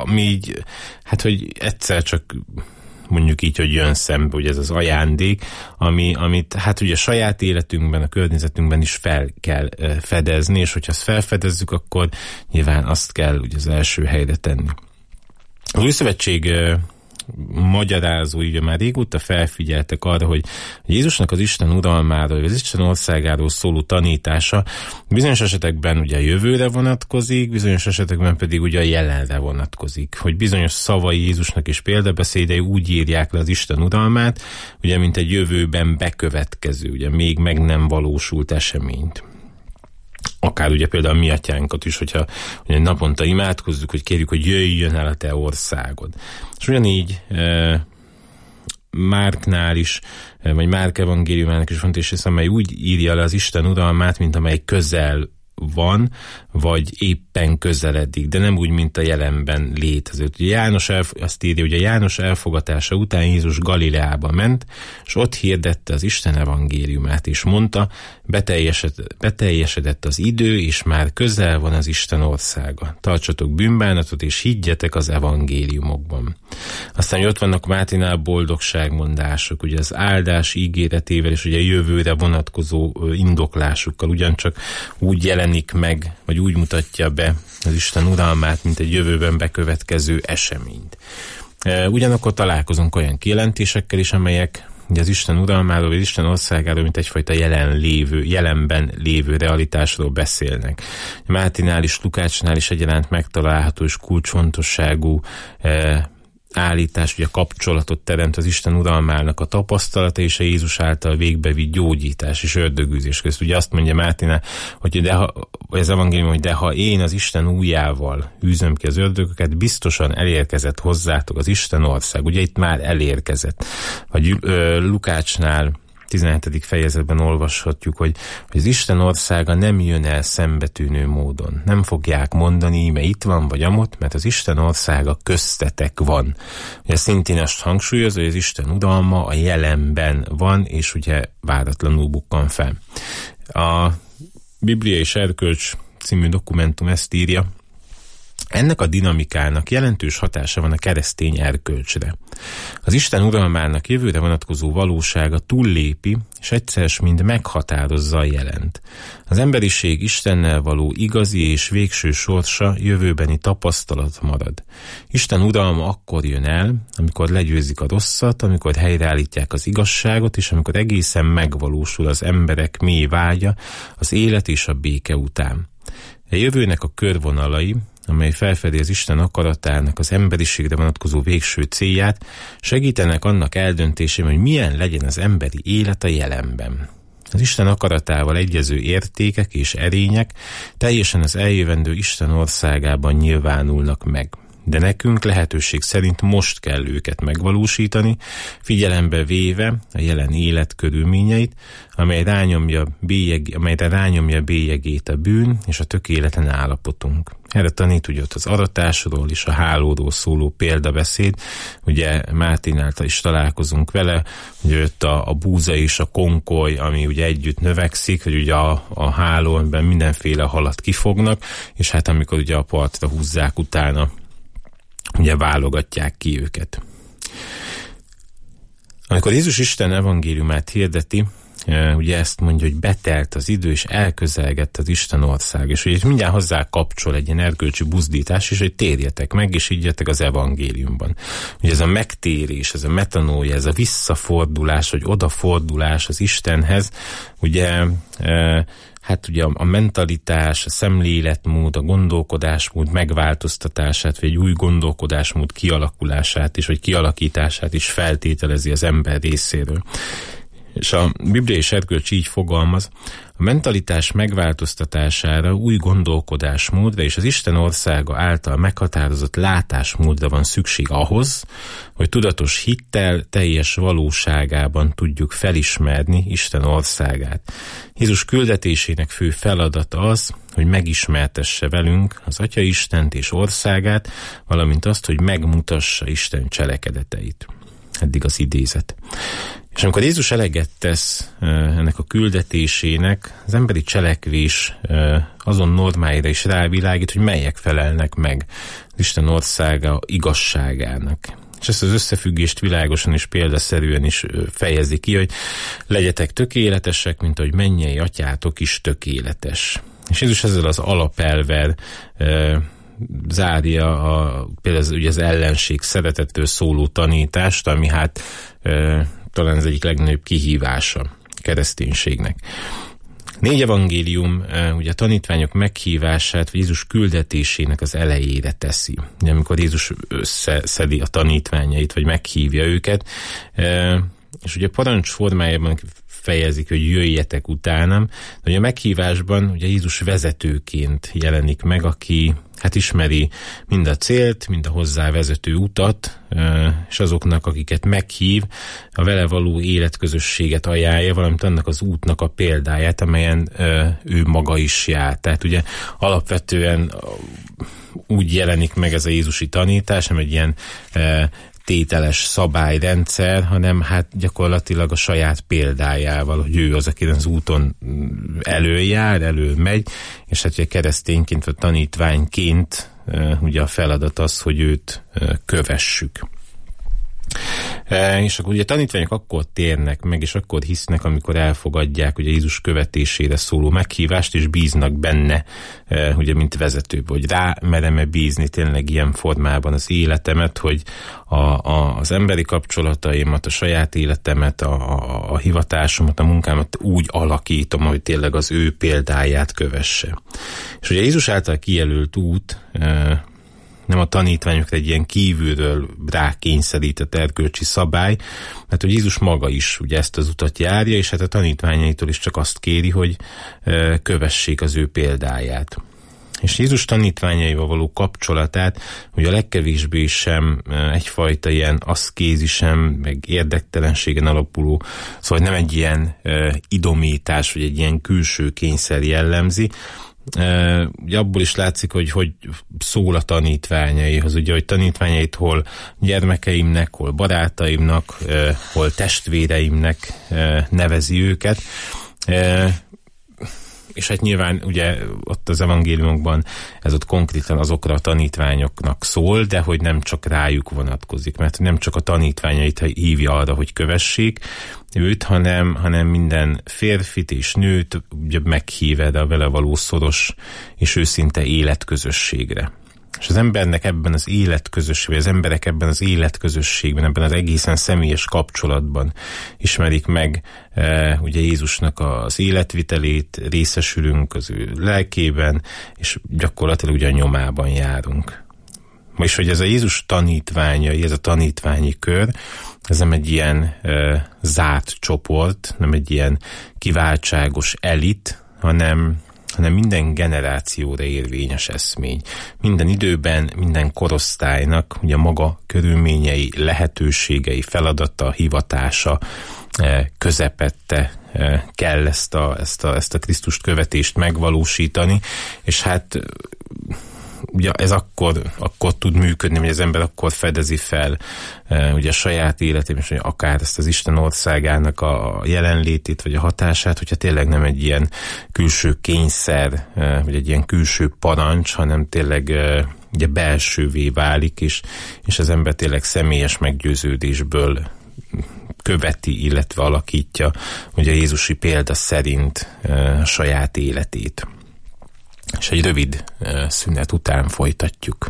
hát hogy egyszer csak mondjuk így, hogy jön szembe, hogy ez az ajándék, amit hát ugye a saját életünkben, a környezetünkben is fel kell fedezni, és hogyha ezt felfedezzük, akkor nyilván azt kell ugye az első helyre tenni. Az Új Szövetség magyarázói ugye már régóta felfigyeltek arra, hogy Jézusnak az Isten uralmáról, vagy az Isten országáról szóló tanítása bizonyos esetekben ugye a jövőre vonatkozik, bizonyos esetekben pedig ugye a jelenre vonatkozik. Hogy bizonyos szavai Jézusnak és példabeszédei úgy írják le az Isten uralmát, ugye mint egy jövőben bekövetkező, ugye még meg nem valósult eseményt. Akár ugye például a mi atyánkat is, hogyha ugye naponta imádkozzuk, hogy kérjük, hogy jöjjön el a te országod. És ugyanígy Márknál is, vagy Márk evangéliumának is fontos része, amely úgy írja le az Isten uralmát, mint amely közel van, vagy éppen közeledik, de nem úgy, mint a jelenben létező. Ugye János azt írja, hogy a János elfogatása után Jézus Galileába ment, és ott hirdette az Isten evangéliumát, és mondta, beteljesedett az idő, és már közel van az Isten országa. Tartsatok bűnbánatot, és higgyetek az evangéliumokban. Aztán ott vannak Máténál boldogságmondások, ugye az áldás ígéretével, és ugye a jövőre vonatkozó indoklásukkal, ugyancsak úgy jelenik meg, vagy úgy mutatja be az Isten uralmát, mint egy jövőben bekövetkező eseményt. Ugyanakkor találkozunk olyan kijelentésekkel is, amelyek ugye az Isten uralmáról, vagy az Isten országáról, mint egyfajta jelenben lévő realitásról beszélnek. Máténál is, Lukácsnál is egyaránt megtalálható és kulcsfontosságú állítás, ugye kapcsolatot teremt az Isten uralmának a tapasztalata és a Jézus által végbevitt gyógyítás és ördögűzés közt. Ugye azt mondja Máténál, hogy az evangélium, hogy de ha én az Isten ujjával űzöm ki az ördögöket, biztosan elérkezett hozzátok az Isten ország. Ugye itt már elérkezett. Vagy Lukácsnál 17. fejezetben olvashatjuk, hogy az Isten országa nem jön el szembetűnő módon. Nem fogják mondani, mert itt van, vagy amott, mert az Isten országa köztetek van. Ugye szintén azt hangsúlyozza, hogy az Isten uralma a jelenben van, és ugye váratlanul bukkan fel. A Biblia és Erkölcs című dokumentum ezt írja, ennek a dinamikának jelentős hatása van a keresztény erkölcsre. Az Isten uralmának jövőre vonatkozó valósága túllépi, és egyszer mind meghatározza a jelent. Az emberiség Istennel való igazi és végső sorsa jövőbeni tapasztalat marad. Isten uralma akkor jön el, amikor legyőzik a rosszat, amikor helyreállítják az igazságot, és amikor egészen megvalósul az emberek mély vágya az élet és a béke után. A jövőnek a körvonalai, amely felfedi az Isten akaratának az emberiségre vonatkozó végső célját, segítenek annak eldöntésében, hogy milyen legyen az emberi élet a jelenben. Az Isten akaratával egyező értékek és erények teljesen az eljövendő Isten országában nyilvánulnak meg. De nekünk lehetőség szerint most kell őket megvalósítani, figyelembe véve a jelen élet körülményeit, amelyre rányomja bélyegét a bűn és a tökéletlen állapotunk. Erre tanít ugye ott az aratásról és a hálóról szóló példabeszéd, ugye Mártin által is találkozunk vele, hogy ott a búza és a konkoly, ami ugye együtt növekszik, hogy ugye a hálóban mindenféle halat kifognak, és hát amikor ugye a partra húzzák utána, ugye válogatják ki őket. Amikor Jézus Isten evangéliumát hirdeti, ugye ezt mondja, hogy betelt az idő, és elközelgett az Isten ország. És ugye mindjárt hozzá kapcsol egy ilyen erkölcsi buzdítás, és hogy térjetek meg, és higgyetek az evangéliumban. Ugye ez a megtérés, ez a metanója, ez a visszafordulás, vagy odafordulás az Istenhez, ugye hát ugye a mentalitás, a szemléletmód, a gondolkodásmód megváltoztatását, vagy egy új gondolkodásmód kialakulását is, vagy kialakítását is feltételezi az ember részéről. És a bibliai erkölcs így fogalmaz, a mentalitás megváltoztatására, új gondolkodásmódra és az Isten országa által meghatározott látásmódra van szükség ahhoz, hogy tudatos hittel teljes valóságában tudjuk felismerni Isten országát. Jézus küldetésének fő feladata az, hogy megismertesse velünk az Atya Istent és országát, valamint azt, hogy megmutassa Isten cselekedeteit. Eddig az idézet. És amikor Jézus eleget tesz ennek a küldetésének, az emberi cselekvés azon normáira is rávilágít, hogy melyek felelnek meg az Isten országa igazságának. És ezt az összefüggést világosan és példaszerűen is fejezi ki, hogy legyetek tökéletesek, mint ahogy mennyei atyátok is tökéletes. És Jézus ezzel az alapelvvel zárja például ugye az ellenség szeretettől szóló tanítást, ami hát talán az egyik legnagyobb kihívása a kereszténységnek. 4 evangélium ugye a tanítványok meghívását, vagy Jézus küldetésének az elejére teszi. Ugye, amikor Jézus összeszedi a tanítványait, vagy meghívja őket, és ugye parancs formájában fejezik, hogy jöjjetek utánam, de ugye a meghívásban ugye Jézus vezetőként jelenik meg, aki hát ismeri mind a célt, mind a hozzá vezető utat, és azoknak, akiket meghív, a vele való életközösséget ajánlja, valamint annak az útnak a példáját, amelyen ő maga is jár. Tehát ugye alapvetően úgy jelenik meg ez a jézusi tanítás, nem egy ilyen tételes szabályrendszer, hanem hát gyakorlatilag a saját példájával, hogy ő az, aki az úton előjár, előmegy, és hát ugye keresztényként vagy tanítványként ugye a feladat az, hogy őt kövessük. És akkor ugye a tanítványok akkor térnek meg, és akkor hisznek, amikor elfogadják ugye Jézus követésére szóló meghívást, és bíznak benne, ugye mint vezetőbb, hogy rá merem-e bízni tényleg ilyen formában az életemet, hogy az emberi kapcsolataimat, a saját életemet, a hivatásomat, a munkámat úgy alakítom, hogy tényleg az ő példáját kövesse. És ugye Jézus által kijelölt út nem a tanítványokra egy ilyen kívülről rákényszerített erkölcsi szabály, mert hogy Jézus maga is ugye ezt az utat járja, és hát a tanítványaitól is csak azt kéri, hogy kövessék az ő példáját. És Jézus tanítványaival való kapcsolatát, hogy a legkevésbé sem egyfajta ilyen aszkézisen, meg érdektelenségen alapuló, szóval nem egy ilyen idomítás, vagy egy ilyen külső kényszer jellemzi. Ugye abból is látszik, hogy szól a tanítványaihoz, ugye, hogy tanítványait hol gyermekeimnek, hol barátaimnak, hol testvéreimnek nevezi őket. És hát nyilván ugye ott az evangéliumokban ez ott konkrétan azokra a tanítványoknak szól, de hogy nem csak rájuk vonatkozik, mert nem csak a tanítványait hívja arra, hogy kövessék őt, hanem minden férfit és nőt ugye meghív erre a vele való szoros és őszinte életközösségre. És az embernek ebben az életközösségben, az emberek ebben az életközösségben, ebben az egészen személyes kapcsolatban ismerik meg ugye Jézusnak az életvitelét, részesülünk az ő lelkében, és gyakorlatilag ugye a nyomában járunk. És hogy ez a Jézus tanítványai, ez a tanítványi kör, ez nem egy ilyen zárt csoport, nem egy ilyen kiváltságos elit, hanem minden generációra érvényes eszmény. Minden időben, minden korosztálynak ugye maga körülményei, lehetőségei, feladata, hivatása, közepette kell ezt a Krisztust követést megvalósítani, és hát ugye ez akkor tud működni, hogy az ember akkor fedezi fel ugye a saját életében, és akár ezt az Isten országának a jelenlétét, vagy a hatását, hogyha tényleg nem egy ilyen külső kényszer, vagy egy ilyen külső parancs, hanem tényleg ugye belsővé válik, és az ember tényleg személyes meggyőződésből követi, illetve alakítja ugye a jézusi példa szerint a saját életét. És egy rövid szünet után folytatjuk.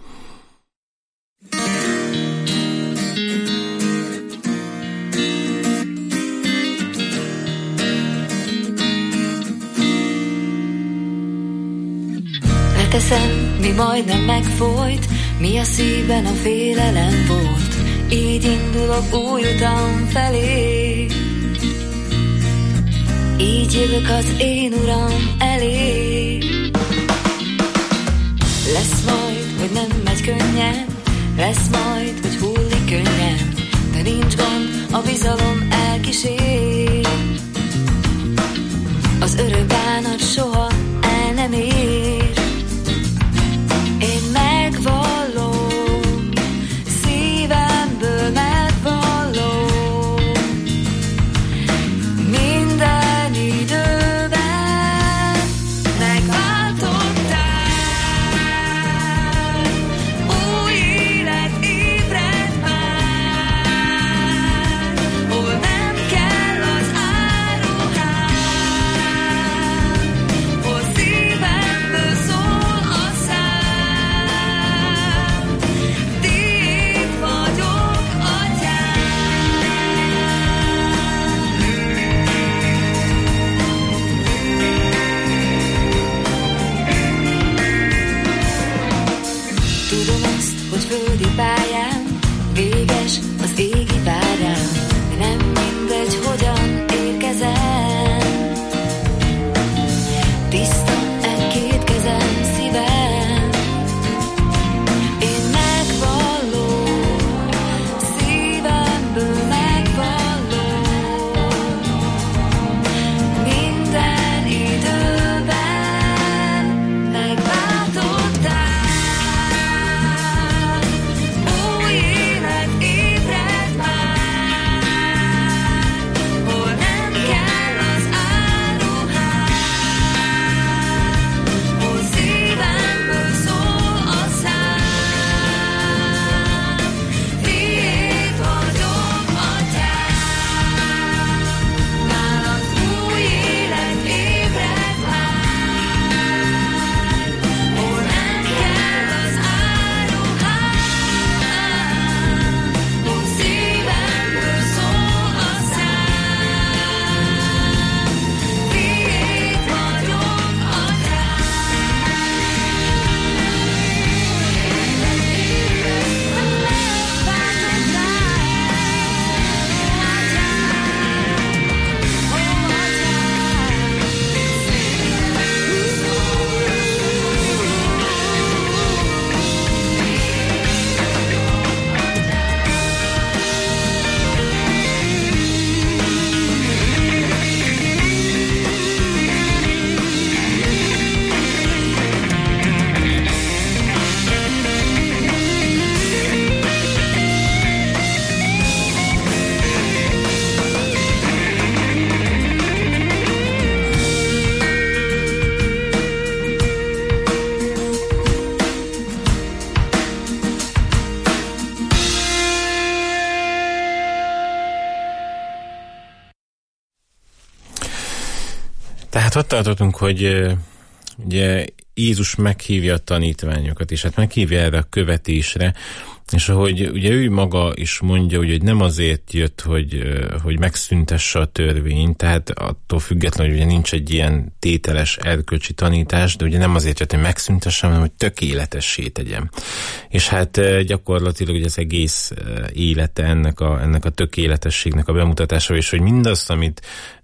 Leteszem, mi majdnem megfolyt, mi a szívben a félelem volt. Így indulok új utam felé, így jövök az én Uram elé. Lesz majd, hogy nem megy könnyen, lesz majd, hogy hullik könnyen, de nincs gond, a bizalom elkísér. Az örök bánat soha el nem ér. Én megvallom, szívemből megvallom, minden időben megváltottál. Új élet ébred már, hol nem kell az áruhám, hol szívemből szól a szám. Tiéd vagyok, Atyám. Tudom azt, hogy földi pályán véges az égi várám, de nem mindegy, hogyan érkezem. Tiszta egy-két kezem, szívem. Én megvallom, szívemből megvallom, minden időben megváltottál. Új élet ébred már, hol nem kell az áruhám, hol szívemből szól a szám. Tiéd vagyok, Atyám. Nálad új élet ébred már, hol nem kell az áruhám, hol szívemből szól a szám. Tiéd vagyok, Atyám. Tehát ott tartottunk, hogy ugye Jézus meghívja a tanítványokat, és hát meghívja erre a követésre, és ahogy ugye ő maga is mondja, hogy nem azért jött, hogy megszüntesse a törvényt, tehát attól függetlenül, hogy ugye nincs egy ilyen tételes erkölcsi tanítás, de ugye nem azért jött, hogy megszüntesse, hanem hogy tökéletessé tegyem. És hát gyakorlatilag ugye az egész élete ennek a tökéletességnek a bemutatása, és hogy mindazt, amit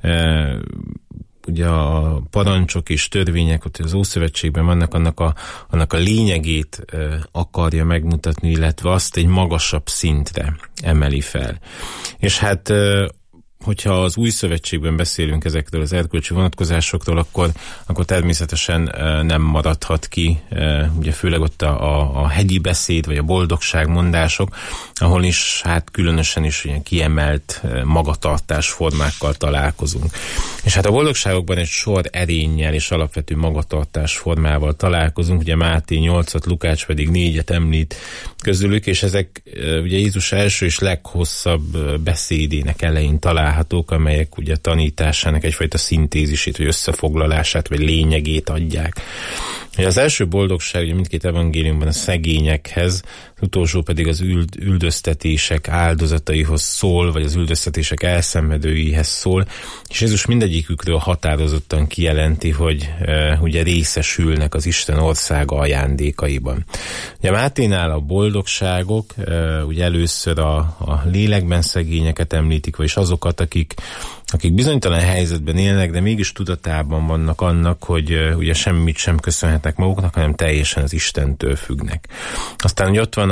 ugye a parancsok és törvények, ott az Ószövetségben vannak, annak a lényegét akarja megmutatni, illetve azt egy magasabb szintre emeli fel. És hát hogyha az Új Szövetségben beszélünk ezekről az erkölcsi vonatkozásokról, akkor természetesen nem maradhat ki, ugye főleg ott a hegyi beszéd, vagy a boldogságmondások, ahol is hát különösen is ilyen kiemelt magatartásformákkal találkozunk. És hát a boldogságokban egy sor erénnyel és alapvető magatartásformával találkozunk, ugye Máté 8-at, Lukács pedig 4-et említ közülük, és ezek ugye Jézus első és leghosszabb beszédének elején találhatók, amelyek ugye tanításának egyfajta szintézisét, vagy összefoglalását, vagy lényegét adják. Ugye az első boldogság ugye mindkét evangéliumban a szegényekhez, az utolsó pedig az üldöztetések áldozataihoz szól, vagy az üldöztetések elszenvedőihez szól, és Jézus mindegyikükről határozottan kijelenti, hogy ugye részesülnek az Isten országa ajándékaiban. Ugye Máténál a boldogságok ugye először a lélekben szegényeket említik, vagyis azokat, akik bizonytalan helyzetben élnek, de mégis tudatában vannak annak, hogy ugye semmit sem köszönhetnek maguknak, hanem teljesen az Istentől függnek. Aztán ugye ott van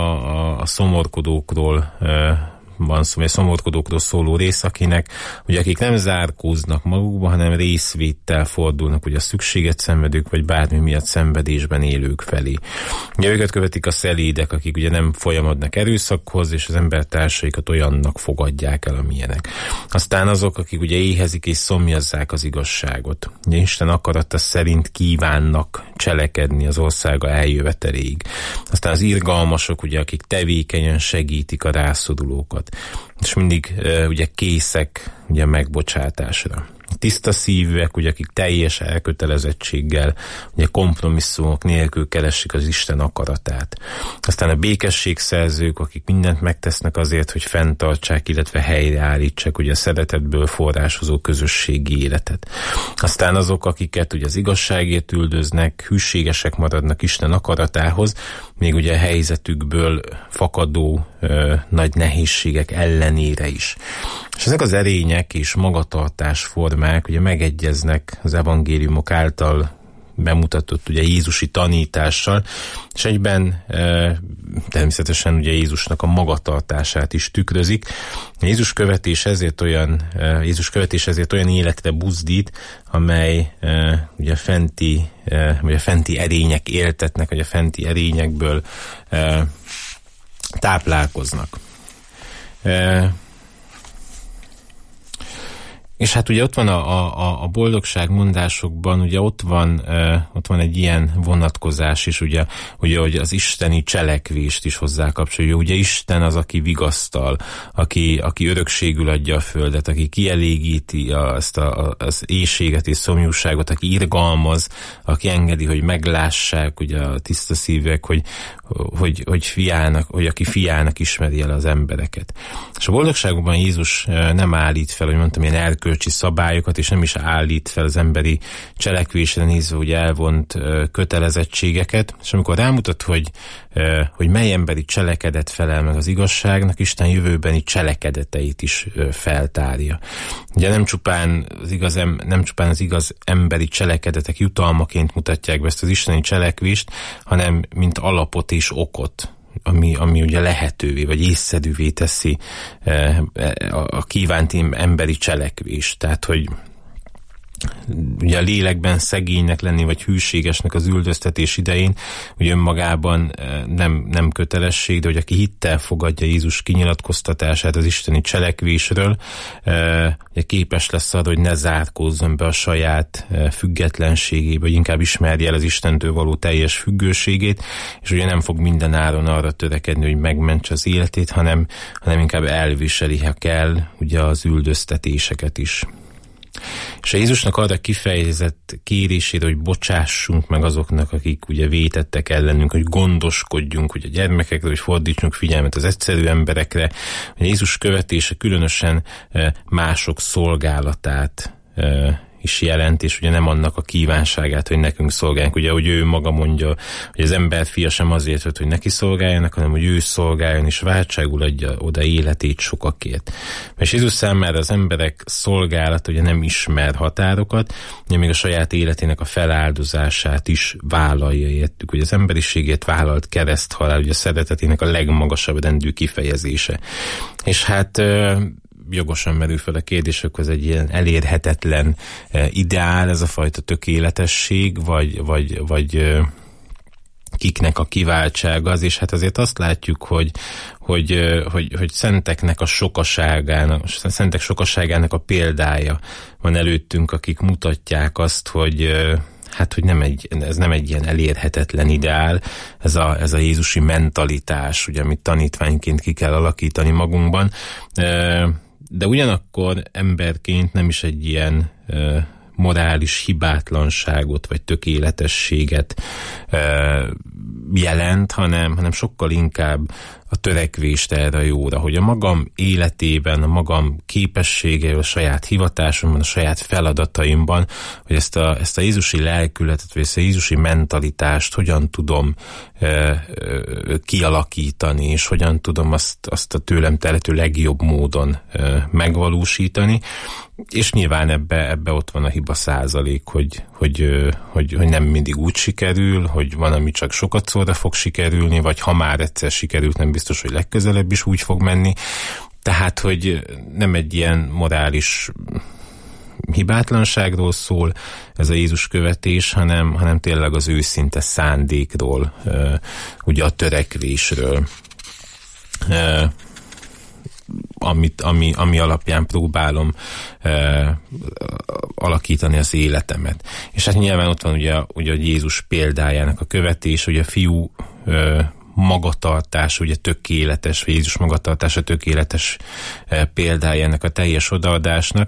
a szomorkodókról van szó, vagy a szomorkodókról szóló rész, akik nem zárkóznak magukba, hanem részvéttel fordulnak ugye a szükséget szenvedők, vagy bármi miatt szenvedésben élők felé. Ugye őket követik a szelédek, akik ugye nem folyamodnak erőszakhoz, és az embertársaikat olyannak fogadják el, amilyenek. Aztán azok, akik ugye éhezik és szomjazzák az igazságot. Ugye Isten akarata szerint kívánnak cselekedni az országa eljöveteléig. Aztán az irgalmasok, ugye, akik tevékenyen segítik a rászorulókat, és mindig ugye készek ugye megbocsátásra. Tiszta szívűek, ugye, akik teljes elkötelezettséggel, ugye kompromisszumok nélkül keresik az Isten akaratát. Aztán a békességszerzők, akik mindent megtesznek azért, hogy fenntartsák, illetve helyreállítsák ugye a szeretetből forrásozó közösségi életet. Aztán azok, akiket ugye az igazságért üldöznek, hűségesek maradnak Isten akaratához, még ugye a helyzetükből fakadó nagy nehézségek ellenére is. És ezek az erények és magatartásformák ugye megegyeznek az evangéliumok által bemutatott ugye Jézusi tanítással, és egyben természetesen ugye Jézusnak a magatartását is tükrözik. Jézus követés ezért olyan életre buzdít, amely ugye a fenti erények éltetnek, vagy a fenti erényekből táplálkoznak. És hát ugye ott van a boldogság mondásokban, ugye ott van egy ilyen vonatkozás is, ugye hogy az isteni cselekvést is hozzá kapcsolja. Ugye Isten az, aki vigasztal, aki örökségül adja a földet, aki kielégíti az éhséget és szomjúságot, aki irgalmaz, aki engedi, hogy meglássák ugye a tiszta szívek, hogy aki fiának ismeri el az embereket. És a boldogságokban Jézus nem állít fel, hogy mondtam, ilyen erkölcsi szabályokat, és nem is állít fel az emberi cselekvésre nézve, hogy elvont kötelezettségeket, és amikor rámutat, hogy mely emberi cselekedet felel meg az igazságnak, Isten jövőbeni cselekedeteit is feltárja. Ugye nem csupán az igaz emberi cselekedetek jutalmaként mutatják be ezt az isteni cselekvést, hanem mint alapot és okot, ami ugye lehetővé, vagy észszerűvé teszi a kívánt emberi cselekvést. Tehát, hogy ugye a lélekben szegénynek lenni, vagy hűségesnek az üldöztetés idején, ugye önmagában nem kötelesség, de hogy aki hittel fogadja Jézus kinyilatkoztatását az isteni cselekvésről, ugye képes lesz arra, hogy ne zárkózzon be a saját függetlenségébe, vagy inkább ismerje el az Istentől való teljes függőségét, és ugye nem fog minden áron arra törekedni, hogy megmentse az életét, hanem inkább elviseli, ha kell, ugye az üldöztetéseket is. És a Jézusnak arra kifejezett kérésére, hogy bocsássunk meg azoknak, akik ugye vétettek ellenünk, hogy gondoskodjunk ugye a gyermekekre, hogy fordítsunk figyelmet az egyszerű emberekre. A Jézus követése különösen mások szolgálatát is jelent, és ugye nem annak a kívánságát, hogy nekünk szolgáljunk. Ugye, hogy ő maga mondja, hogy az ember fia sem azért jött, hogy neki szolgáljanak, hanem hogy ő szolgáljon, és váltságul adja oda életét sokakért. És Jézus számára az emberek szolgálat ugye nem ismer határokat, ugye még a saját életének a feláldozását is vállalja, értük, hogy az emberiségét vállalt kereszthalál, ugye a szeretetének a legmagasabb rendű kifejezése. És hát jogosan merül fel a kérdések, ez egy ilyen elérhetetlen ideál, ez a fajta tökéletesség, vagy kiknek a kiváltsága az, és hát azért azt látjuk, hogy szenteknek a sokaságának, szentek sokaságának a példája van előttünk, akik mutatják azt, hogy ez nem egy ilyen elérhetetlen ideál, ez a jézusi mentalitás, ugye, amit tanítványként ki kell alakítani magunkban, de ugyanakkor emberként nem is egy ilyen morális hibátlanságot vagy tökéletességet jelent, hanem sokkal inkább a törekvést erre a jóra, hogy a magam életében, a magam képességeivel, a saját hivatásomban, a saját feladataimban, hogy ezt a jézusi lelkületet, vagy ezt a jézusi mentalitást hogyan tudom kialakítani, és hogyan tudom azt a tőlem telhető legjobb módon megvalósítani, és nyilván ebbe ott van a hiba százalék, hogy nem mindig úgy sikerül, hogy van, ami csak sokat szorra fog sikerülni, vagy ha már egyszer sikerült, nem biztos, hogy legközelebb is úgy fog menni. Tehát, hogy nem egy ilyen morális hibátlanságról szól ez a Jézus követés, hanem tényleg az őszinte szándékról, ugye a törekvésről, ami alapján próbálom alakítani az életemet. És hát nyilván ott van ugye a Jézus példájának a követés, ugye a fiú magatartás, ugye tökéletes, vagy Jézus magatartása tökéletes példájának a teljes odaadásnak,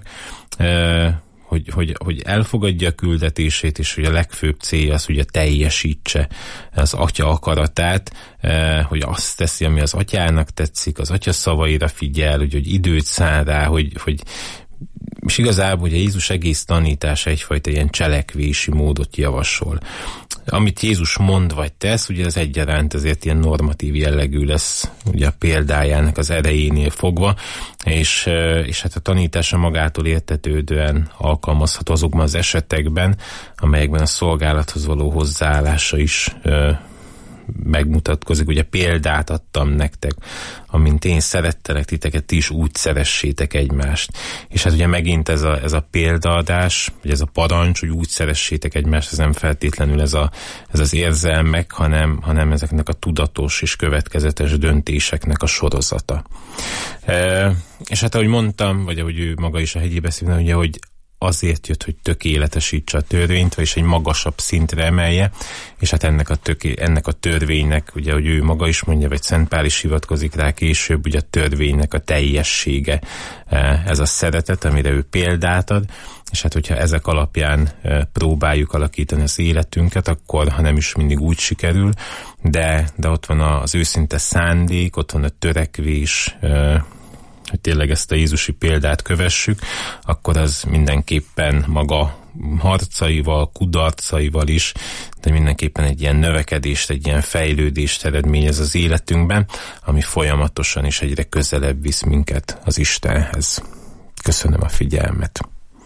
hogy elfogadja a küldetését, és hogy a legfőbb célja az, hogy teljesítse az atya akaratát, hogy azt teszi, ami az atyának tetszik, az atya szavaira figyel, hogy időt szán rá, és igazából hogy a Jézus egész tanítása egyfajta ilyen cselekvési módot javasol. Amit Jézus mond vagy tesz, ugye az egyaránt azért ilyen normatív jellegű lesz, ugye a példájának az erejénél fogva, és hát a tanítása magától értetődően alkalmazható azokban az esetekben, amelyekben a szolgálathoz való hozzáállása is megmutatkozik. Ugye példát adtam nektek, amint én szerettelek titeket, ti is úgy szeressétek egymást. És hát ugye megint ez a példaadás, vagy ez a parancs, hogy úgy szeressétek egymást, ez nem feltétlenül ez az érzelmek, hanem ezeknek a tudatos és következetes döntéseknek a sorozata. És hát ahogy mondtam, vagy ahogy ő maga is a hegyi beszélben, ugye, hogy azért jött, hogy tökéletesítse a törvényt, vagyis egy magasabb szintre emelje, és hát ennek a törvénynek, ugye, hogy ő maga is mondja, vagy Szent Pál is hivatkozik rá később, ugye a törvénynek a teljessége, ez a szeretet, amire ő példát ad, és hát hogyha ezek alapján próbáljuk alakítani az életünket, akkor, ha nem is mindig úgy sikerül, de ott van az őszinte szándék, ott van a törekvés, hogy tényleg ezt a jézusi példát kövessük, akkor az mindenképpen maga harcaival, kudarcaival is, de mindenképpen egy ilyen növekedést, egy ilyen fejlődést eredményez az életünkben, ami folyamatosan is egyre közelebb visz minket az Istenhez. Köszönöm a figyelmet!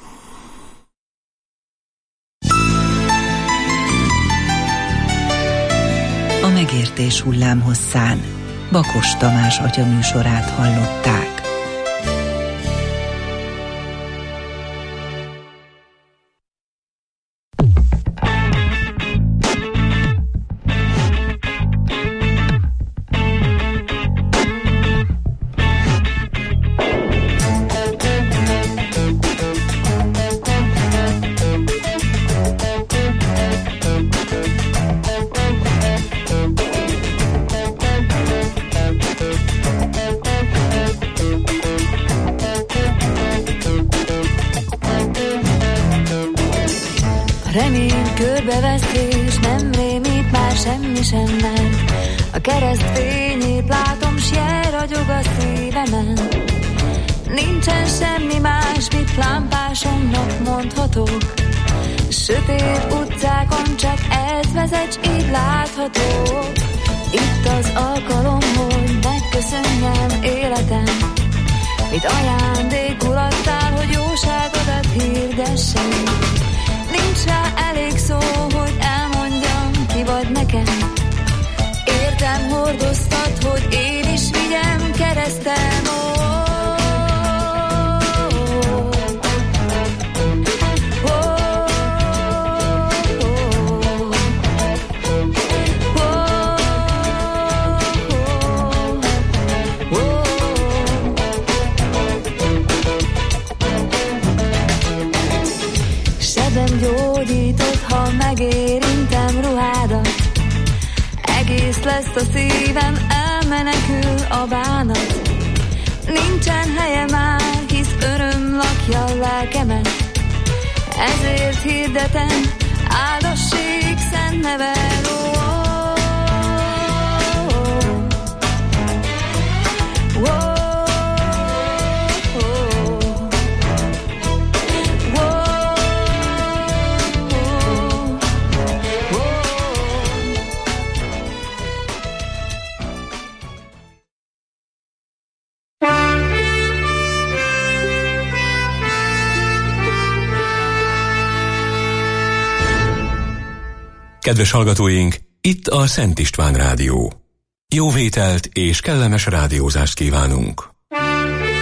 A Megértés hullámhosszán Bakos Tamás atya műsorát hallották. Remény körbevesz és nem rémít már semmi sem nem. A kereszt fényét látom, s jel ragyog a szívemen. Nincsen semmi más, mit lámpásomnak mondhatok. Sötét utcákon csak ez vezet, s így látható. Itt az alkalom, hogy megköszönjem életem, mit ajándékul adtál, hogy jóságodat hirdessem. Nincs rá elég szó, hogy elmondjam, ki vagy nekem. Értem hordoztat, hogy én is vigyem keresztem. Sebem gyógyított, ha megérintem ruhádat. Egész lesz a szívem, elmenekül a bánat. Nincsen helye már, hisz öröm lakja a lelkemet. Ezért hirdetem, áldassék szent neved. Kedves hallgatóink, itt a Szent István Rádió. Jó vételt és kellemes rádiózást kívánunk!